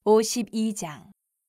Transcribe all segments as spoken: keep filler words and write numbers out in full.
오십이 장.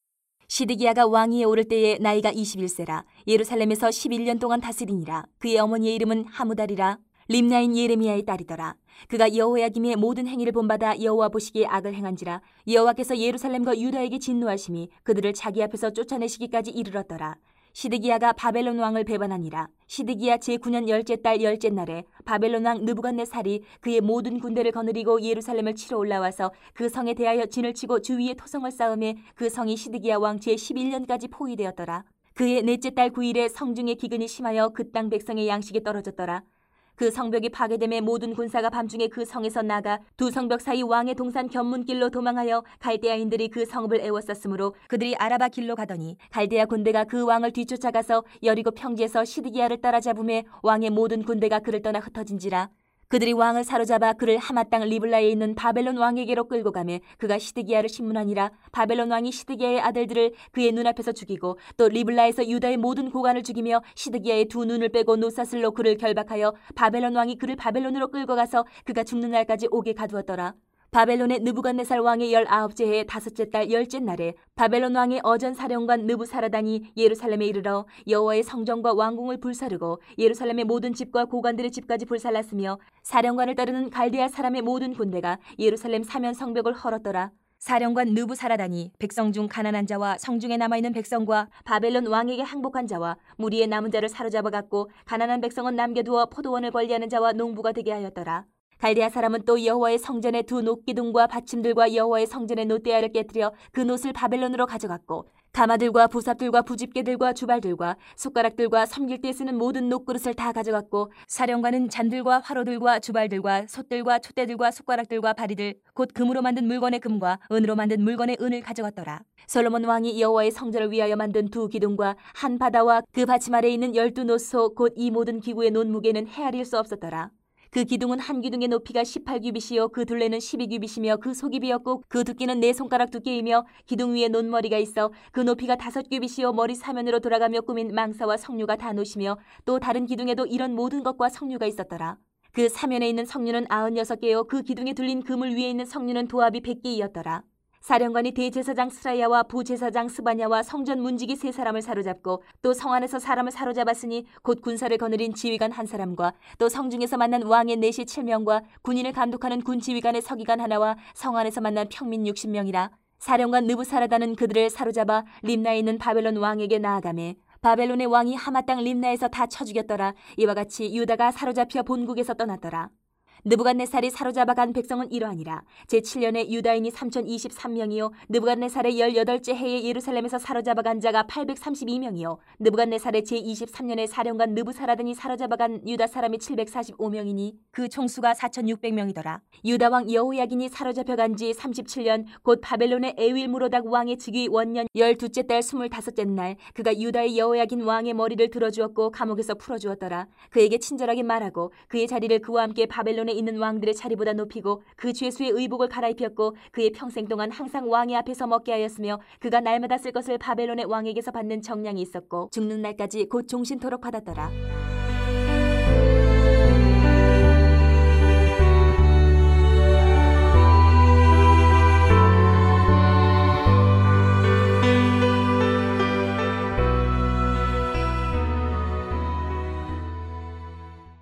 시드기야가 왕위에 오를 때에 나이가 이십일 세라. 예루살렘에서 십일 년 동안 다스리니라. 그의 어머니의 이름은 하무달이라. 림나인 예레미야의 딸이더라. 그가 여호야김의 모든 행위를 본받아 여호와 보시기에 악을 행한지라. 여호와께서 예루살렘과 유다에게 진노하심이 그들을 자기 앞에서 쫓아내시기까지 이르렀더라. 시드기야가 바벨론 왕을 배반하니라. 시드기야 제구 년 열째 달 열째 날에 바벨론 왕 느부갓네살이 그의 모든 군대를 거느리고 예루살렘을 치러 올라와서 그 성에 대하여 진을 치고 주위에 토성을 쌓음에 그 성이 시드기야 왕 제십일 년까지 포위되었더라. 그의 넷째 달 구 일에 성중의 기근이 심하여 그 땅 백성의 양식이 떨어졌더라. 그 성벽이 파괴됨에 모든 군사가 밤중에 그 성에서 나가 두 성벽 사이 왕의 동산 견문길로 도망하여 갈대아인들이 그 성읍을 에워쌌으므로 그들이 아라바 길로 가더니 갈대아 군대가 그 왕을 뒤쫓아가서 여리고 평지에서 시드기야를 따라잡음에 왕의 모든 군대가 그를 떠나 흩어진지라. 그들이 왕을 사로잡아 그를 하마 땅 리블라에 있는 바벨론 왕에게로 끌고 가매 그가 시드기야를 신문하니라. 바벨론 왕이 시드기야의 아들들을 그의 눈앞에서 죽이고 또 리블라에서 유다의 모든 고관을 죽이며 시드기야의 두 눈을 빼고 노사슬로 그를 결박하여 바벨론 왕이 그를 바벨론으로 끌고 가서 그가 죽는 날까지 옥에 가두었더라. 바벨론의 느부갓네살 왕의 열아홉째 해 다섯째 달 열째 날에 바벨론 왕의 어전 사령관 느부사라단이 예루살렘에 이르러 여호와의 성전과 왕궁을 불사르고 예루살렘의 모든 집과 고관들의 집까지 불살랐으며 사령관을 따르는 갈대아 사람의 모든 군대가 예루살렘 사면 성벽을 헐었더라. 사령관 느부사라단이 백성 중 가난한 자와 성중에 남아있는 백성과 바벨론 왕에게 항복한 자와 무리의 남은 자를 사로잡아 갔고 가난한 백성은 남겨두어 포도원을 관리하는 자와 농부가 되게 하였더라. 갈대아 사람은 또 여호와의 성전의 두 놋기둥과 받침들과 여호와의 성전의 놋대야를 깨뜨려 그 놋을 바벨론으로 가져갔고 가마들과 부삽들과 부집게들과 주발들과 숟가락들과 섬길 때 쓰는 모든 놋그릇을 다 가져갔고 사령관은 잔들과 화로들과 주발들과 솥들과 촛대들과 숟가락들과 바리들 곧 금으로 만든 물건의 금과 은으로 만든 물건의 은을 가져갔더라. 솔로몬 왕이 여호와의 성전을 위하여 만든 두 기둥과 한 바다와 그 받침 아래에 있는 열두 놋소 곧 이 모든 기구의 놋 무게는 헤아릴 수 없었더라. 그 기둥은 한 기둥의 높이가 십팔 규빗이요 그 둘레는 십이 규빗이며 그 속이 비었고 그 두께는 네 손가락 두께이며 기둥 위에 논머리가 있어 그 높이가 다섯 규빗이요 머리 사면으로 돌아가며 꾸민 망사와 석류가 다 노시며 또 다른 기둥에도 이런 모든 것과 석류가 있었더라. 그 사면에 있는 석류는 아흔여섯 개요 그 기둥에 둘린 그물 위에 있는 석류는 도합이 백 개이었더라. 사령관이 대제사장 스라야와 부제사장 스바냐와 성전 문지기 세 사람을 사로잡고 또 성 안에서 사람을 사로잡았으니 곧 군사를 거느린 지휘관 한 사람과 또 성중에서 만난 왕의 내시 칠 명과 군인을 감독하는 군 지휘관의 서기관 하나와 성 안에서 만난 평민 육십 명이라. 사령관 느부사라단은 그들을 사로잡아 림나에 있는 바벨론 왕에게 나아가매 바벨론의 왕이 하마 땅 림나에서 다 쳐 죽였더라. 이와 같이 유다가 사로잡혀 본국에서 떠났더라. 느부갓네살이 사로잡아간 백성은 이러하니라. 제칠 년에 유다인이 삼천이십삼 명이요 느부갓네살의 열여덟째 해에 예루살렘에서 사로잡아간 자가 팔백삼십이 명이요 느부갓네살의 제이십삼 년에 사령관 느부사라단이 사로잡아간 유다 사람이 칠백사십오 명이니 그 총수가 사천육백 명이더라. 유다 왕 여호야긴이 사로잡혀간 지 삼십칠 년 곧 바벨론의 에윌무로닥 왕의 즉위 원년 열두째 달 스물다섯째 날 그가 유다의 여호야긴 왕의 머리를 들어주었고 감옥에서 풀어주었더라. 그에게 친절하게 말하고 그의 자리를 그와 함께 바벨론의 있는 왕들의 자리보다 높이고 그 죄수의 의복을 갈아입혔고 그의 평생 동안 항상 왕의 앞에서 먹게 하였으며 그가 날마다 쓸 것을 바벨론의 왕에게서 받는 정량이 있었고 죽는 날까지 곧 종신토록 받았더라.